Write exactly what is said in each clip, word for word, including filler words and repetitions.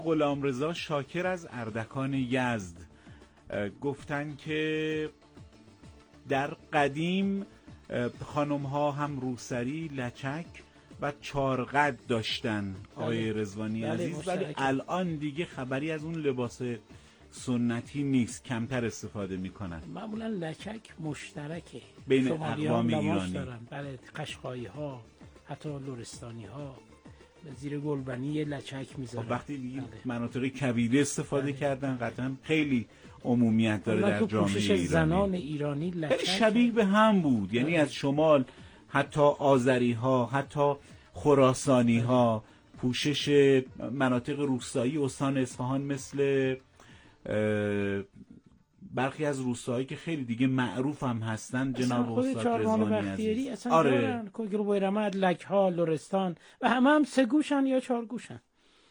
غلامرضا شاکر از اردکان یزد گفتن که در قدیم خانم ها هم روسری، لچک و چارقد داشتن آقای رضوانی عزیز، ولی الان دیگه خبری از اون لباس سنتی نیست، کمتر استفاده میکنن. معمولا لچک مشترکه بین اقوام ایرانی. بله، قشقایی ها، حتی لرستانی ها زیر گلبنی لچک میذارن. وقتی دیگه مناطق کبیره استفاده بله. کردن قطعا خیلی عمومیت داره در جامعه ایرانی. زنان ایرانی لچک شبیه به هم بود، یعنی از شمال حتی آذری ها، حتی خراسانی ها، پوشش مناطق روستایی استان اصفهان مثل برخی از روستاهایی که خیلی دیگه معروف هم هستن، جناب استاد رضوانی عزیز. اصلا آره. دارن کوگل بیرمد، لک ها، لرستان و همه هم سه گوشن یا چهار گوشن.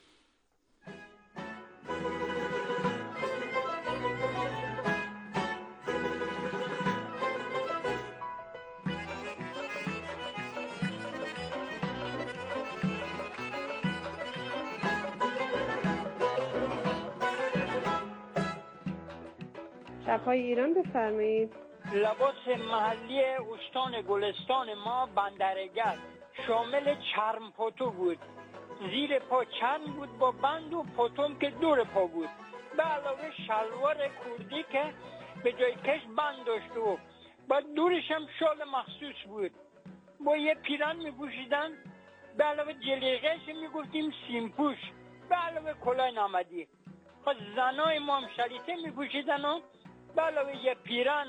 شب‌های ایران بفرمایید. لباس محلی استان گلستان ما بندرگرد شامل چرم پتو بود، زیر پا چرم بود با بند و پتوم که دور پا بود، به علاوه شلوار کردی که به جای کش بند داشت و با دورش هم شال مخصوص بود، با یه پیرن می پوشیدن، به علاوه جلیقه‌اش می گفتیم سیمپوش، به علاوه کلاه نمدی. خب زنای ما هم شلیته می پوشیدن و به علاوه یه پیرن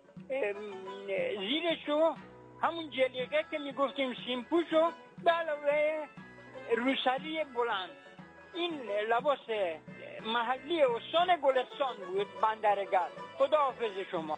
زیرشو همون جلیقه که میگفتیم سیمپوشو به علاوه روسری بلند. این لباس محلی استان گلستان بود بندرگرد. خدا حافظ شما.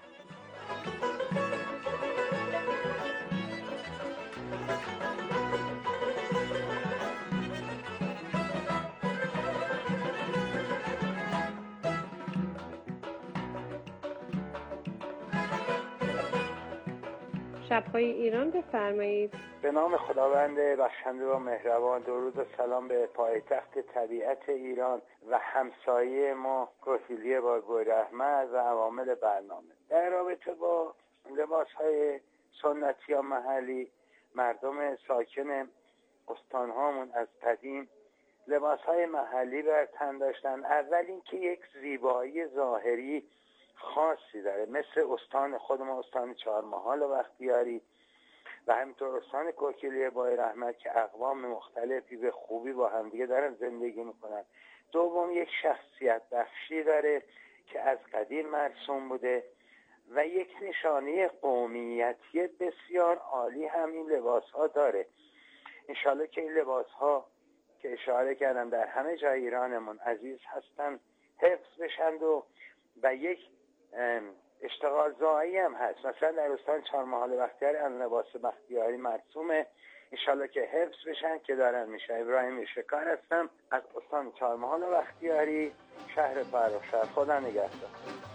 شب‌های ایران بفرمایید. به نام خداوند بخشنده و مهربان، درود و سلام به پایتخت طبیعت ایران و همسایه ما کوهگیلی با گلرحمت و عوامل برنامه. در رابطه با لباس‌های سنتی یا محلی، مردم ساکن استان‌هامون از قدیم لباس‌های محلی بر تن داشتن. اول اینکه یک زیبایی ظاهری خاصی داره، مثل استان خود ما، استان چهارمحال و بختیاری و همینطور استان کوهگیلی با رحمت که اقوام مختلفی به خوبی با همدیگه دارن زندگی میکنن. دوم، یک شخصیت بخشی داره که از قدیم مرسوم بوده و یک نشانه قومیتی بسیار عالی هم این لباس ها داره. انشالله که این لباس ها که اشاره کردم در همه جای ایرانمون عزیز هستن، حفظ بشند و و یک اشتغال زایی هم هست. مثلا در استان چهارمحال بختیاری ان لباس بختیاری مرسومه، انشالله که حفظ بشن که دارن میشه. ابراهیم شکار هستم از استان چهارمحال بختیاری، شهر فرخشهر. خدا نگهدار.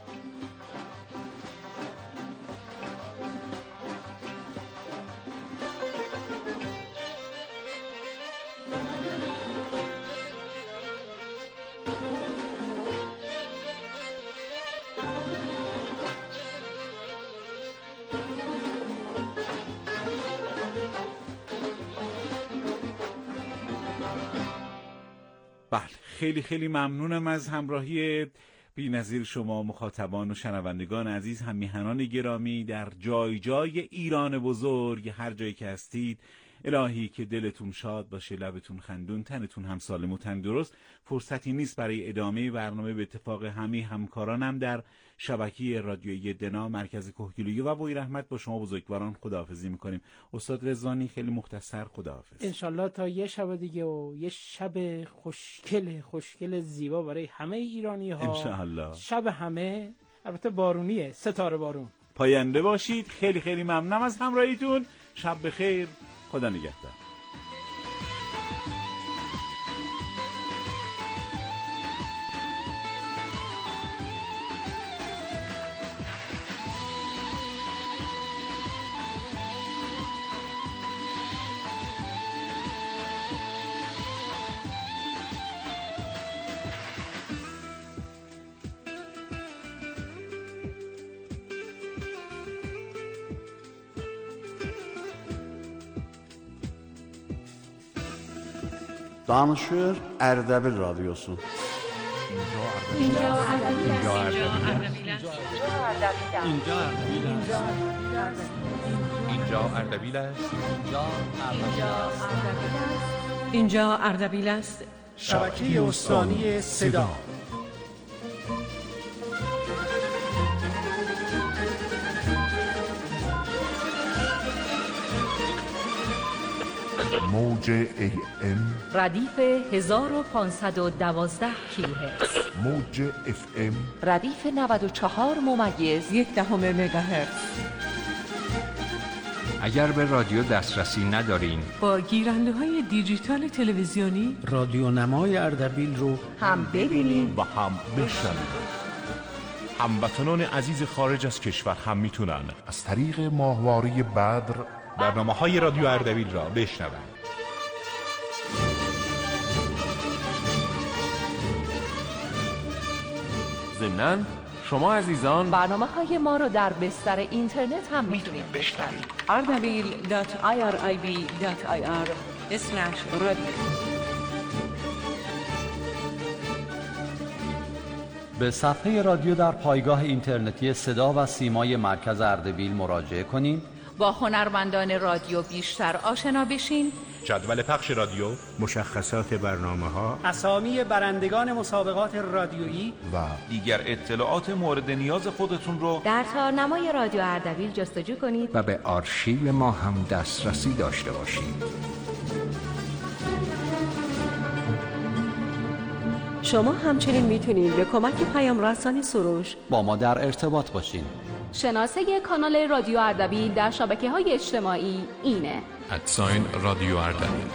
بله، خیلی خیلی ممنونم از همراهی بی‌نظیر شما مخاطبان و شنوندگان عزیز، هم میهنان گرامی در جای جای ایران بزرگ، هر جایی که هستید. الهی که دلتون شاد باشه، لبتون خندون، تنتون هم سالم و تندرست. فرصتی نیست برای ادامه برنامه. به اتفاق همه همکارانم در شبکه رادیویی دنا، مرکز کوهگیلویی و بویرحمت با شما بزرگواران خداحافظی میکنیم. استاد رضوانی خیلی مختصر خداحافظ. انشالله تا یه شب دیگه و یه شب خوشگل خوشگل زیبا برای همه ایرانی ها. انشالله شب همه، البته بارونیه، ستاره بارون. پاینده باشید. خیلی خیلی ممنونم از همراهیتون. شب بخیر. خدا نگهدار. Danışır Ərdəbil Radyosu. اینجا اردبیل است. اینجا اردبیل است. اینجا اردبیل است. شبکه استانی صدا. موج ای ام ردیف هزار و پانصد و دوازده کیلوهرتز، موج اف ام ردیف نود و چهار ممیز یک دهم مگاهرتز. اگر به رادیو دسترسی ندارین، با گیرنده های دیجیتال تلویزیونی رادیو نمای اردبیل رو هم ببینید و هم بشنوید. هموطنان عزیز خارج از کشور هم میتونن از طریق ماهواره بدر برنامه های رادیو اردبیل را بشنوند. ضمناً شما عزیزان برنامه های ما رو در بستر اینترنت هم میتونید بشنوید. اردبیل دات آی آر آی بی دات آی آر اسلش رادیو. به صفحه رادیو در پایگاه اینترنتی صدا و سیمای مرکز اردبیل مراجعه کنید. با هنرمندان رادیو بیشتر آشنا بشین. جدول پخش رادیو، مشخصات برنامه‌ها، اسامی برندگان مسابقات رادیویی و دیگر اطلاعات مورد نیاز خودتون رو در تارنمای رادیو اردبیل جستجو کنید و به آرشیو ما هم دسترسی داشته باشید. شما همچنین میتونید به کمک پیام رسانی سروش با ما در ارتباط باشین. شناسه کانال رادیو اردبیل در شبکه‌های اجتماعی اینه: ادساین رادیو اردبیل.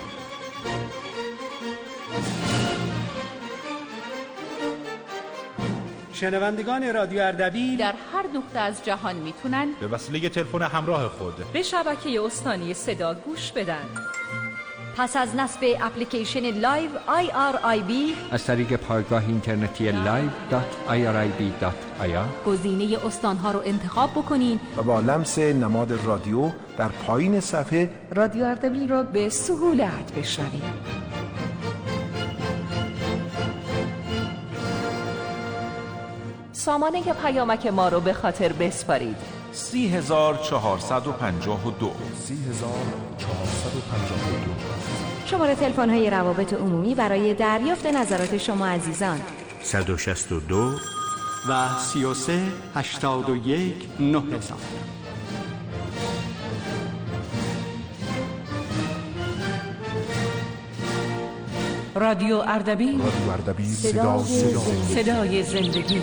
شنوندگان رادیو اردبیل در هر نقطه از جهان میتونن به وسیله تلفن همراه خود به شبکه استانی صدا گوش بدن. پس از نصب اپلیکیشن لایو آی آر آی بی از طریق پایگاه اینترنتی لایو دات آی آر آی بی دات آی آر گزینه استانها رو انتخاب بکنین و با لمس نماد رادیو در پایین صفحه رادیو اردبیل رو به سهولت بشنوید. سامانه پیامک ما رو به خاطر بسپارید: سی هزار چهارصد و پنجاه و دو سی هزار چهارصد و پنجاه و دو. شماره تلفن های روابط عمومی برای دریافت نظرات شما عزیزان: صد و شصت و دو و سی و سه هشتاد و یک نهصد. رادیو اردبیل، رادیو اردبیل، صدا صدا صدای زندگی.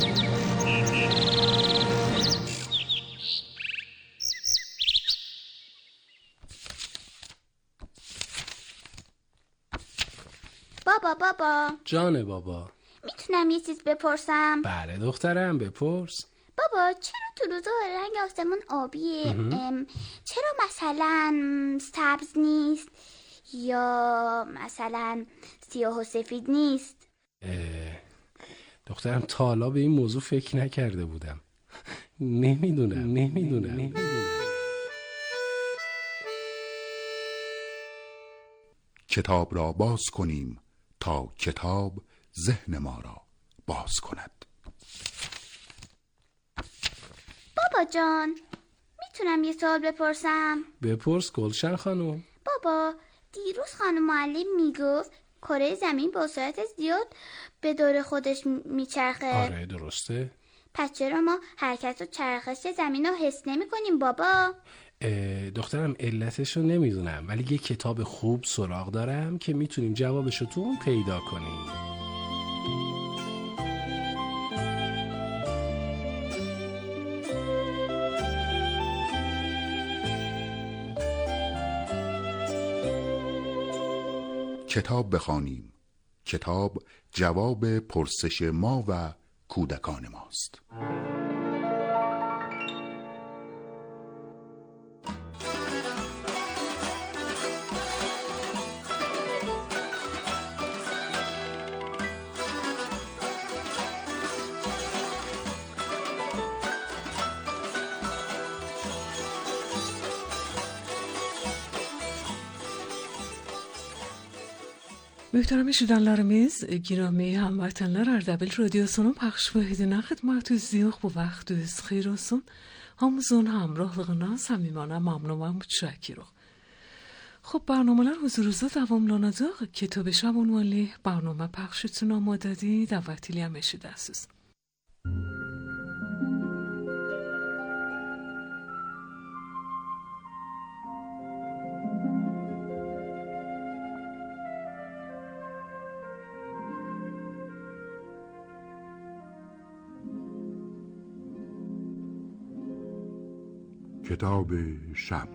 بابا بابا جان بابا، میتونم یه چیز بپرسم؟ بله دخترم، بپرس. بابا چرا تو روزا رنگ آسمون آبیه؟ ام، چرا مثلا سبز نیست یا مثلا سیاه و سفید نیست؟ دخترم تا حالا به این موضوع فکر نکرده بودم. نمیدونم نمیدونم نمیدونم کتاب را باز کنیم تا کتاب ذهن ما را باز کند. بابا جان، میتونم یه سوال بپرسم؟ بپرس گلشن خانم. بابا دیروز خانم معلم میگفت کره زمین با سرعت زیاد به دور خودش میچرخه. آره درسته. پس چرا ما حرکت و چرخش زمین رو حس نمی کنیم بابا؟ دخترم علتش رو نمیدونم، ولی یه کتاب خوب سراغ دارم که میتونیم جوابش رو تو اون پیدا کنیم. کتاب بخوانیم. کتاب جواب پرسش ما و کودکان ماست. Muhterem eşidenlerimiz, girami hamvatanlar Ardabil Radyosu'nun paylaş vahidine xidmatünüz bu vaxtünüz xeyir olsun. Hamımızın hamrohlığına samimane mamnun ve müteşekkiriz. خب برنامه‌lar huzurunuzda davamlanacaq. Kitab şab ünvanlı برنامه پخش üçün آماده‌دی دعوت eləyəm eşidəsiz. کتاب شب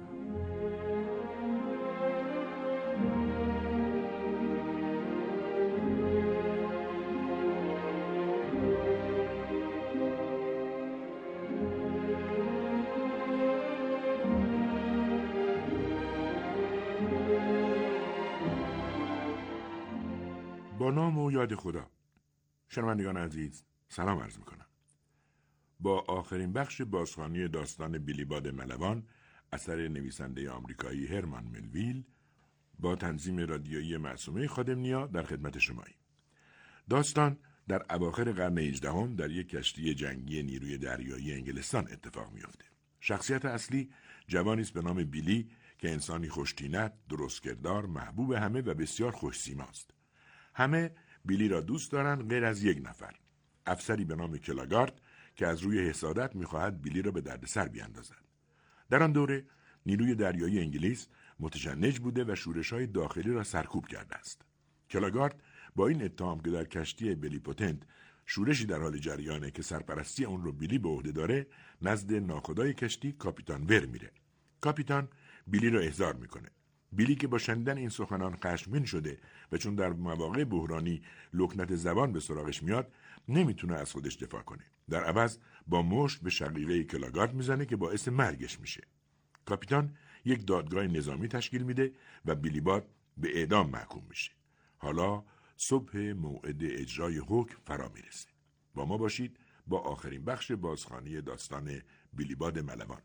با نام و یاد خدا. شنوندگان عزیز سلام عرض میکنم. با آخرین بخش بازخوانی داستان بیلیباد ملوان اثر نویسنده آمریکایی هرمان ملویل با تنظیم رادیویی معصومه خادم‌نیا در خدمت شماییم. داستان در اواخر قرن هجدهم در یک کشتی جنگی نیروی دریایی انگلستان اتفاق می‌افته. شخصیت اصلی جوانی است به نام بیلی که انسانی خوش‌طینت، درست‌کردار، محبوب همه و بسیار خوش‌سیماست. همه بیلی را دوست دارند غیر از یک نفر، افسری به نام کلاگارد که از روی حسادت می‌خواهد بیلی را به دردسر بیاندازد. در آن دوره نیروی دریایی انگلیس متشنج بوده و شورش‌های داخلی را سرکوب کرده است. کلاگارد با این اتهام که در کشتی بلیپوتنت شورشی در حال جریانه که سرپرستی اون رو بیلی به عهده داره، نزد ناخدای کشتی کاپیتان ور میره. کاپیتان بیلی را احضار میکنه. بیلی که با شنیدن این سخنان خشمگین شده و چون در مواقع بحرانی لکنت زبان به سراغش میاد، نمیتونه از خودش دفاع کنه. در عوض با مشت به شقیقه کلاگارد میزنه که باعث مرگش میشه. کاپیتان یک دادگاه نظامی تشکیل میده و بیلیباد به اعدام محکوم میشه. حالا صبح موعد اجرای حکم فرا میرسه. با ما باشید با آخرین بخش بازخوانی داستان بیلیباد ملوان.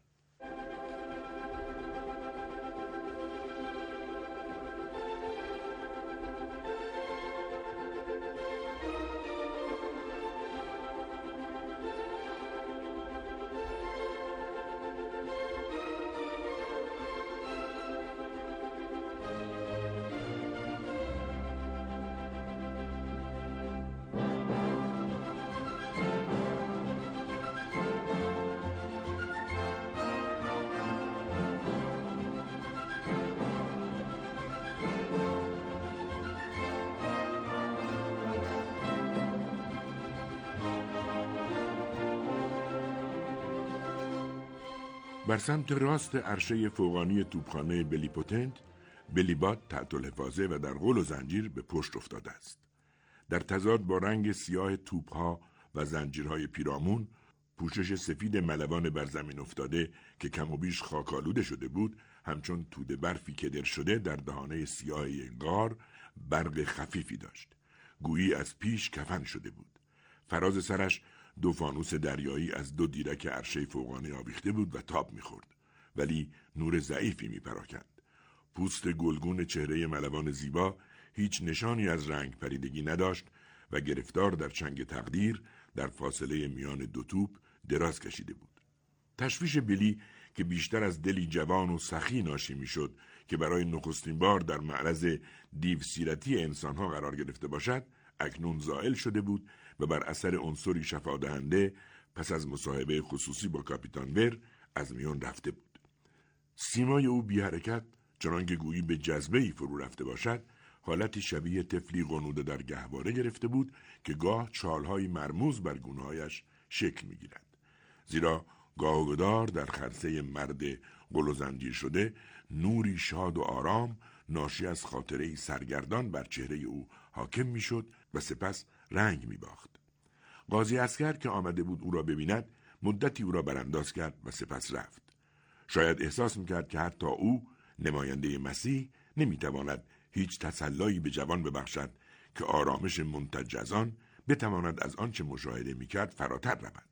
بر سمت راست عرشه فوقانی توپخانه بلیپوتنت، بیلیباد تحت الحفاظه و در غل و زنجیر به پشت افتاده است. در تضاد با رنگ سیاه توپها و زنجیرهای پیرامون، پوشش سفید ملوان بر زمین افتاده که کم و بیش خاکالوده شده بود، همچون توده برفی کدر شده در دهانه سیاه یک غار برق خفیفی داشت. گویی از پیش کفن شده بود. فراز سرش دو فانوس دریایی از دو دیرک عرشه فوقانی آویخته بود و تاب می‌خورد، ولی نور ضعیفی می‌پراکند. پوست گلگون چهره ملوان زیبا هیچ نشانی از رنگ پریدگی نداشت و گرفتار در چنگ تقدیر در فاصله میان دو توپ دراز کشیده بود. تشویش بیلی که بیشتر از دلی جوان و سخی ناشی می‌شد که برای نخستین بار در معرض دیو سیرتی انسان‌ها قرار گرفته باشد، اکنون زائل شده بود و بر اثر عنصری شفادهنده پس از مصاحبه خصوصی با کاپیتان ور از میان رفته بود. سیمای او بی حرکت، چنانکه گویی به جذبه‌ای فرو رفته باشد، حالتی شبیه طفلی غنوده در گهواره گرفته بود که گاه چالهای مرموز بر گونه‌هایش شکل می‌گیرد. زیرا گاه و گدار در خرسه مرد غل و زنجیر شده نوری شاد و آرام ناشی از خاطره‌ای سرگردان بر چهره او حاکم می‌شد و سپس رنگ می‌باخت. قاضی عسکر که آمده بود او را ببیند، مدتی او را برانداز کرد و سپس رفت. شاید احساس می‌کرد که حتی او، نماینده مسیح، نمی‌تواند هیچ تسلایی به جوان ببخشد که آرامش منتج از آن بتواند از آنچه مشاهده می‌کرد فراتر رود.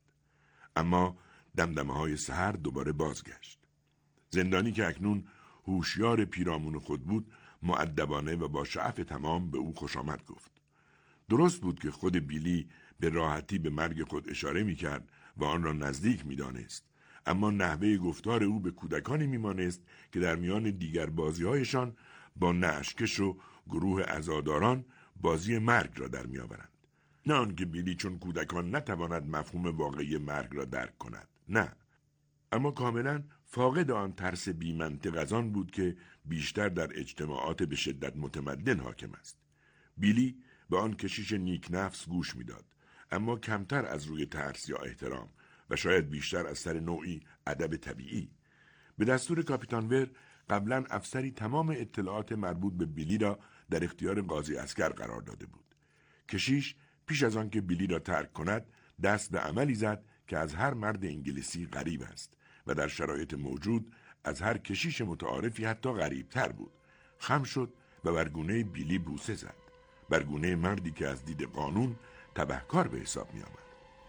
اما دمدمه‌های سحر دوباره بازگشت. زندانی که اکنون هوشیار پیرامون خود بود، مؤدبانه و با شعف تمام به او خوش آمد گفت. درست بود که خود بیلی به راحتی به مرگ خود اشاره می کرد و آن را نزدیک می دانست. اما نحوه گفتار او به کودکانی می مانست که در میان دیگر بازی هایشان با نعشکش و گروه عزاداران بازی مرگ را در می آورند. نه آنکه بیلی چون کودکان نتواند مفهوم واقعی مرگ را درک کند. نه. اما کاملا فاقد آن ترس بی‌منطق از آن بود که بیشتر در اجتماعات به شدت متمدن حاکم است. بیلی به آن کشیش نیک نفس گوش میداد، اما کمتر از روی ترس یا احترام و شاید بیشتر از سر نوعی ادب طبیعی. به دستور کاپیتان ور قبلا افسری تمام اطلاعات مربوط به بیلی را در اختیار قاضی عسکر قرار داده بود. کشیش پیش از آن که بیلی را ترک کند دست به عملی زد که از هر مرد انگلیسی غریب است و در شرایط موجود از هر کشیش متعارفی حتی غریبتر بود. خم شد و بر گونه بیلی بوسه زد، بر گونه مردی که از دید قانون تبهکار به حساب می آمد.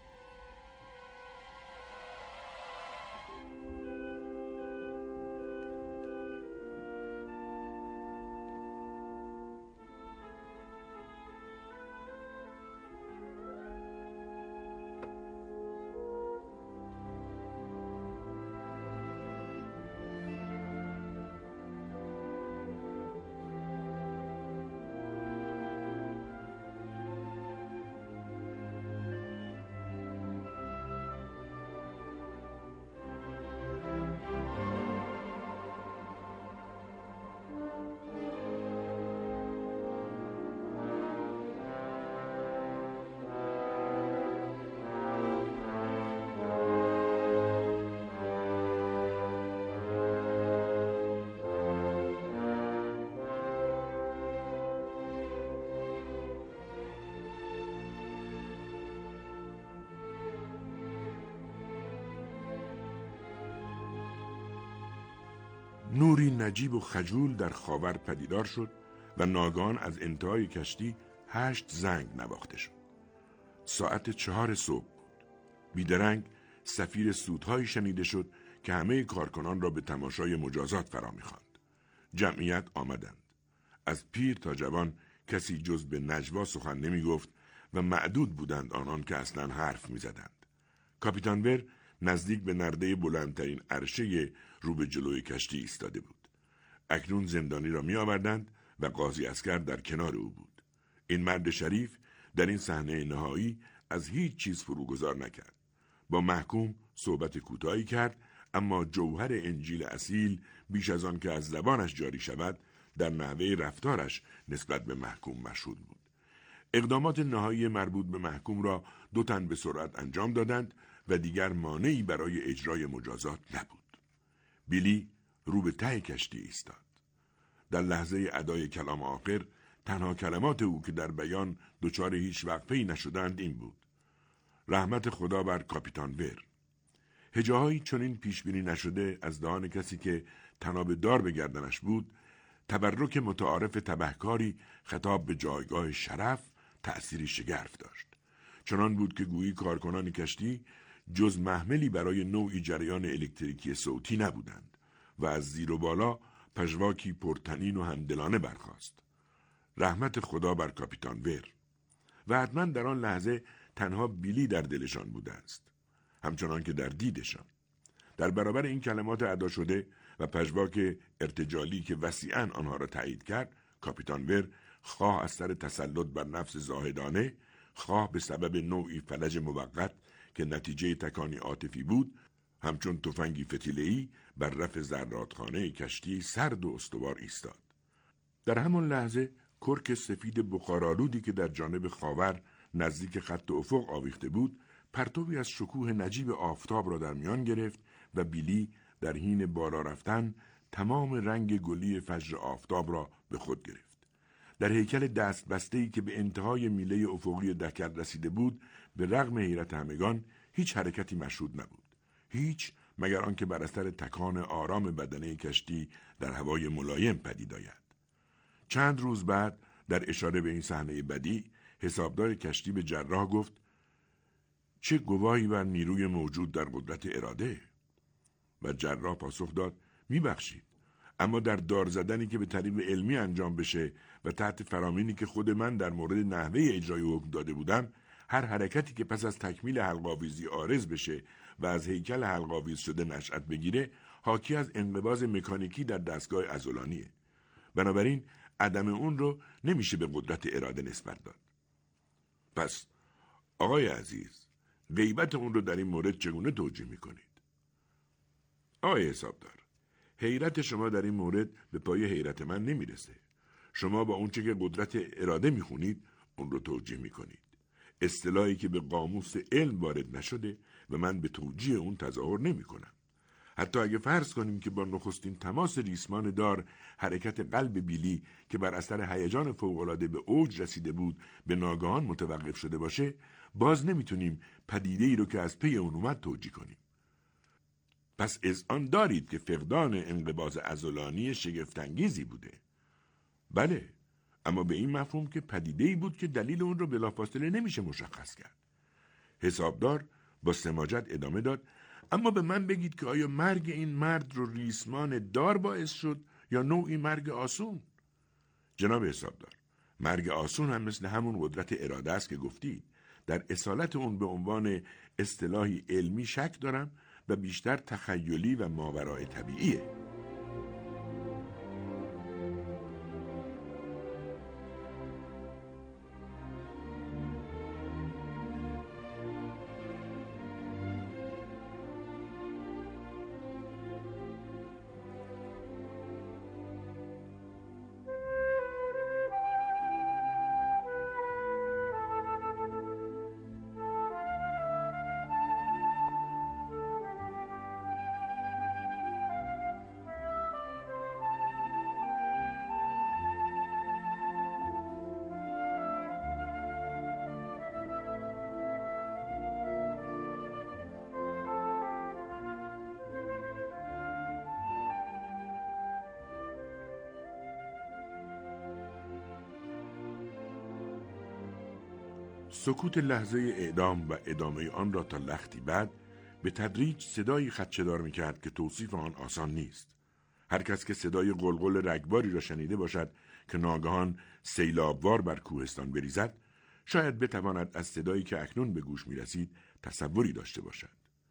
نوری نجیب و خجول در خاور پدیدار شد و ناگهان از انتهای کشتی هشت زنگ نواخته شد. ساعت چهار صبح بود. بیدرنگ صفیر سودهایی شنیده شد که همه کارکنان را به تماشای مجازات فرا می‌خواند. جمعیت آمدند. از پیر تا جوان کسی جز به نجوا سخن نمی گفت و معدود بودند آنان که اصلاً حرف می زدند. کاپیتان ور نزدیک به نرده بلندترین عرشه رو به جلوی کشتی ایستاده بود. اکنون زندانی را می آوردند و قاضی عسکر در کنار او بود. این مرد شریف در این صحنه نهایی از هیچ چیز فروگذار نکرد. با محکوم صحبت کوتاهی کرد، اما جوهر انجیل اصیل بیش از آن که از زبانش جاری شود در نحوه رفتارش نسبت به محکوم مشهود بود. اقدامات نهایی مربوط به محکوم را دو تن به سرعت انجام دادند و دیگر مانعی برای اجرای مجازات نبود. بیلی رو به ته کشتی ایستاد. در لحظه ادای کلام آخر تنها کلمات او که در بیان دچار هیچ وقفه‌ای نشدند این بود: رحمت خدا بر کاپیتان ور. هجاهایی چنین پیشبینی نشده از دهان کسی که تناب دار به گردنش بود، تبرک متعارف تبهکاری خطاب به جایگاه شرف تأثیری شگرف داشت. چنان بود که گویی کارکنان کشتی جز محملی برای نوعی جریان الکتریکی صوتی نبودند و از زیر و بالا پژواکی پرتنین و همدلانه برخاست: رحمت خدا بر کاپیتان ور. و حتما در آن لحظه تنها بیلی در دلشان بوده است، همچنان که در دیدشان. در برابر این کلمات ادا شده و پژواک ارتجالی که وسیعاً آنها را تایید کرد، کاپیتان ور خواه از سر تسلط بر نفس زاهدانه، خواه به سبب نوعی فلج موقت که نتیجه تکانی عاطفی بود، همچون تفنگی فتیله‌ای بر رف زرادخانه کشتی سرد و استوار ایستاد. در همان لحظه کرک سفید بخارآلودی که در جانب خاور نزدیک خط افق آویخته بود، پرتوی از شکوه نجیب آفتاب را در میان گرفت و بیلی در حین بالا رفتن تمام رنگ گلی فجر آفتاب را به خود گرفت. در هیکل دست بسته‌ای که به انتهای میله افقی دکر رسیده بود، به رغم حیرت همگان هیچ حرکتی مشهود نبود. هیچ، مگر آنکه بر اثر تکان آرام بدنه کشتی در هوای ملایم پدید آید. چند روز بعد در اشاره به این صحنه بدی، حسابدار کشتی به جراح گفت: چه گواهی بر نیروی موجود در قدرت اراده؟ و جراح پاسخ داد: میبخشید، اما در دار زدنی که به طریق علمی انجام بشه و تحت فرامینی که خود من در مورد نحوه اجرای حکم داده بودم، هر حرکتی که پس از تکمیل حلق‌آویزی عارض بشه و از هیکل حلق‌آویز شده نشأت بگیره، حاکی از انقباض مکانیکی در دستگاه عضلانیه. بنابراین عدم اون رو نمیشه به قدرت اراده نسبت داد. پس آقای عزیز، غیبت اون رو در این مورد چگونه توجیه میکنید؟ آقای حسابدار، حیرت شما در این مورد به پای حیرت من نمیرسه. شما با اون چه که قدرت اراده میخونید اون رو توجیه میکنید. اصطلاحی که به قاموس علم وارد نشده و من به توجیه اون تظاهر نمیکنم. حتی اگه فرض کنیم که با نخستین تماس ریسمان دار حرکت قلب بیلی که بر اثر هیجان فوق‌العاده به اوج رسیده بود به ناگهان متوقف شده باشه، باز نمیتونیم پدیده‌ای رو که از پی اون اومد توجیه کنیم. پس اذعان دارید که فقدان انقباض عضلانی شگفت‌انگیزی بوده. بله، اما به این مفهوم که پدیده‌ای بود که دلیل اون رو بلافاصله نمیشه مشخص کرد. حسابدار با سماجت ادامه داد: اما به من بگید که آیا مرگ این مرد رو ریسمان دار باعث شد یا نوعی مرگ آسون؟ جناب حسابدار، مرگ آسون هم مثل همون قدرت اراده است که گفتید. در اصالت اون به عنوان اصطلاحی علمی شک دارم و بیشتر تخیلی و ماورای طبیعیه. سکوت لحظه اعدام و ادامه آن را تا لختی بعد به تدریج صدایی خدشه‌دار می‌کرد که توصیف آن آسان نیست. هر کس که صدای قلقل رگباری را شنیده باشد که ناگهان سیلابوار بر کوهستان بریزد، شاید بتواند از صدایی که اکنون به گوش می‌رسید تصوری داشته باشد.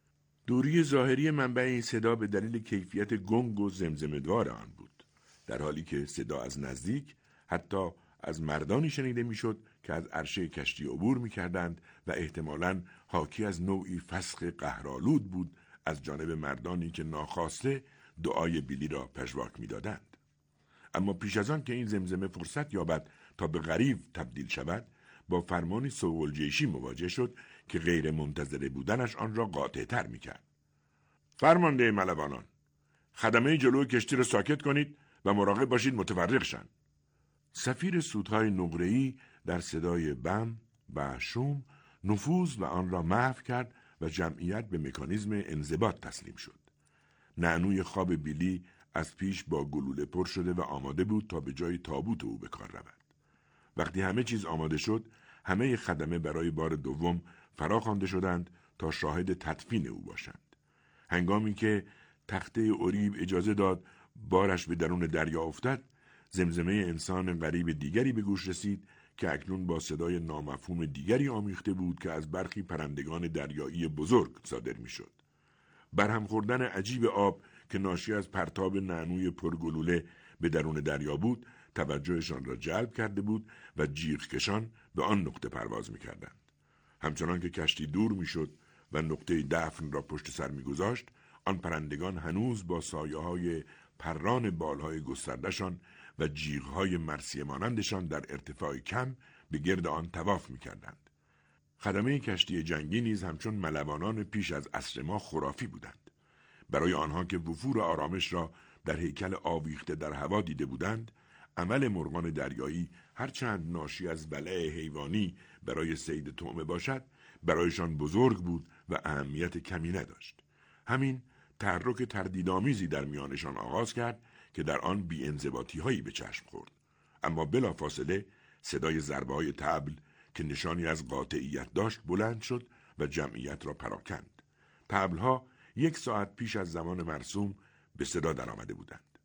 دوری ظاهری منبع این صدا به دلیل کیفیت گنگ و زمزمه‌دار آن بود، در حالی که صدا از نزدیک حتی از مردانی شنیده میشد که از عرشه کشتی عبور میکردند و احتمالاً حاکی از نوعی فسق قهرآلود بود از جانب مردانی که ناخواسته دعای بیلی را پژواک میدادند. اما پیش از آن که این زمزمه فرصت یابد تا به غریو تبدیل شود، با فرمانی سوگلجیشی مواجه شد که غیر منتظره بودنش آن را قاطع‌تر میکرد. فرمانده ملوانان، خدمه جلوی کشتی را ساکت کنید و مراقب باشید متفرق شن. سفیر سودهای نقره‌ای در صدای بم و شوم نفوذ و آن را محو کرد و جمعیت به مکانیزم انضباط تسلیم شد. نعنوی خواب بیلی از پیش با گلوله پر شده و آماده بود تا به جای تابوت او به کار رود. وقتی همه چیز آماده شد، همه خدمه برای بار دوم فرا خوانده شدند تا شاهد تدفین او باشند. هنگامی که تخته اوریب اجازه داد بارش به درون دریا افتد، زمزمه انسان غریب دیگری به گوش رسید که اکنون با صدای نامفهوم دیگری آمیخته بود که از برخی پرندگان دریایی بزرگ صادر میشد. برهم خوردن عجیب آب که ناشی از پرتاب نعنوی پرگلوله به درون دریا بود، توجهشان را جلب کرده بود و جیغکشان به آن نقطه پرواز میکردند. همچنان که کشتی دور میشد و نقطه دفن را پشت سر میگذاشت، آن پرندگان هنوز با سایه‌های پران بالهای گستردشان و جیغ‌های مرثیه مانندشان در ارتفاع کم به گرد آن طواف می‌کردند. خدمه کشتی جنگی نیز همچون ملوانان پیش از عصر ما خرافی بودند. برای آنها که وفور آرامش را در هیکل آویخته در هوا دیده بودند، عمل مرغان دریایی هرچند ناشی از ولع حیوانی برای صید طعمه باشد، برایشان بزرگ بود و اهمیت کمی نداشت. همین تحرک تردیدآمیزی در میانشان آغاز کرد که در آن بی‌انضباطی هایی به چشم خورد. اما بلافاصله صدای ضربه های طبل که نشانی از قاطعیت داشت بلند شد و جمعیت را پراکند. طبل‌ها یک ساعت پیش از زمان مرسوم به صدا در آمده بودند.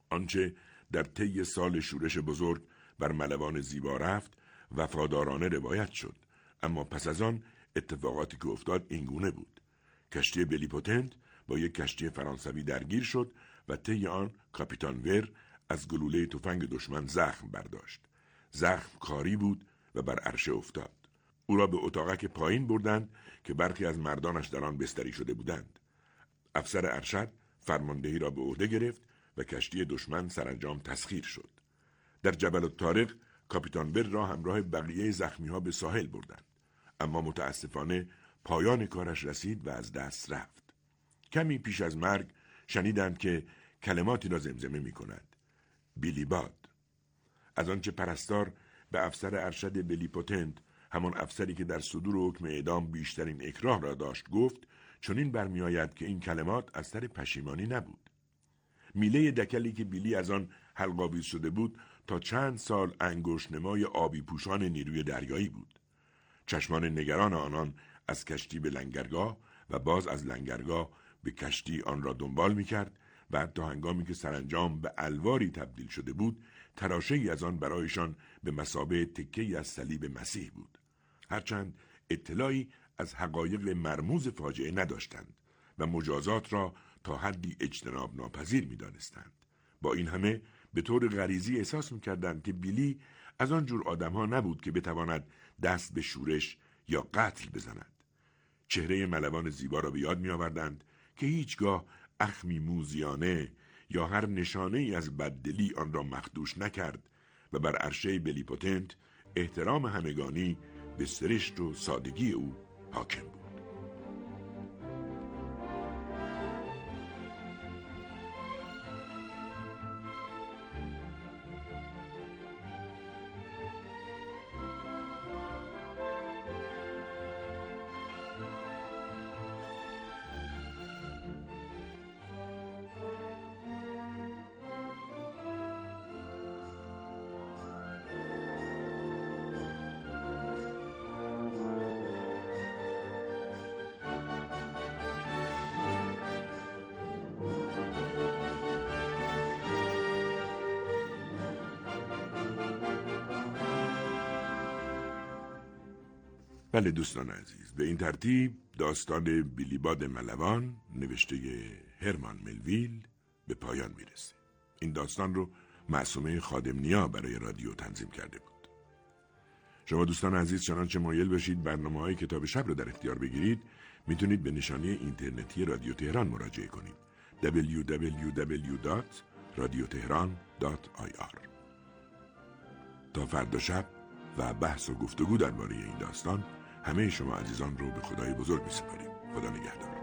آنچه در طی سال شورش بزرگ بر ملوان زیبا رفت وفادارانه روایت شد، اما پس از آن اتفاقاتی که افتاد اینگونه بود. کشتی بلیپوتنت با یک کشتی فرانسوی درگیر شد و طی آن کاپیتان ور از گلوله تفنگ دشمن زخم برداشت. زخم کاری بود و بر عرشه افتاد. او را به اتاقک پایین بردند که برخی از مردانش در آن بستری شده بودند. افسر ارشد فرماندهی را به عهده گرفت و کشتی دشمن سرانجام تسخیر شد. در جبل الطارق کاپیتان ور را همراه بقیه زخمی‌ها به ساحل بردند، اما متاسفانه پایان کارش رسید و از دست رفت. کمی پیش از مرگ شنیدند که کلماتی را زمزمه می کند. بیلیباد. از آنچه پرستار به افسر ارشد بلیپوتنت، همان افسری که در صدور حکم اعدام بیشترین اکراه را داشت، گفت، چنین برمی آید که این کلمات از سر پشیمانی نبود. میله دکلی که بیلی از آن حلق‌آویز شده بود تا چند سال انگشت‌نمای آبی پوشان نیروی دریایی بود. چشمان نگران آنان از کشتی به لنگرگاه و باز از لنگرگاه به کشتی آن را دنبال می‌کرد و حتی هنگامی که سرانجام به الواری تبدیل شده بود، تراشه‌ای از آن برایشان به مثابه تکه‌ای از صلیب مسیح بود. هرچند اطلاعی از حقایق مرموز فاجعه نداشتند و مجازات را تا حدی اجتناب ناپذیر می‌دانستند. با این همه به طور غریزی احساس می‌کردند که بیلی از آن جور آدم‌ها نبود که بتواند دست به شورش یا قتل بزند. چهره ملوان زیبا را به یاد می‌آوردند که هیچگاه اخمی موذیانه یا هر نشانه ای از بددلی آن را مخدوش نکرد و بر عرشه بلیپوتنت احترام همگانی به سرشت و سادگی او حاکم بود. بله دوستان عزیز، به این ترتیب داستان بیلیباد ملوان نوشته هرمان ملویل به پایان میرسه. این داستان رو معصومه خادمنیا برای رادیو تنظیم کرده بود. شما دوستان عزیز چنانچه مایل باشید برنامه‌های کتاب شب رو در اختیار بگیرید، میتونید به نشانی اینترنتی رادیو تهران مراجعه کنید. دبلیو دبلیو دبلیو دات رادیو تهران دات آی آر. تا فردا شب و بحث و گفتگو درباره این داستان، همه شما عزیزان رو به خدای بزرگ می‌سپاریم. خدا نگهدار.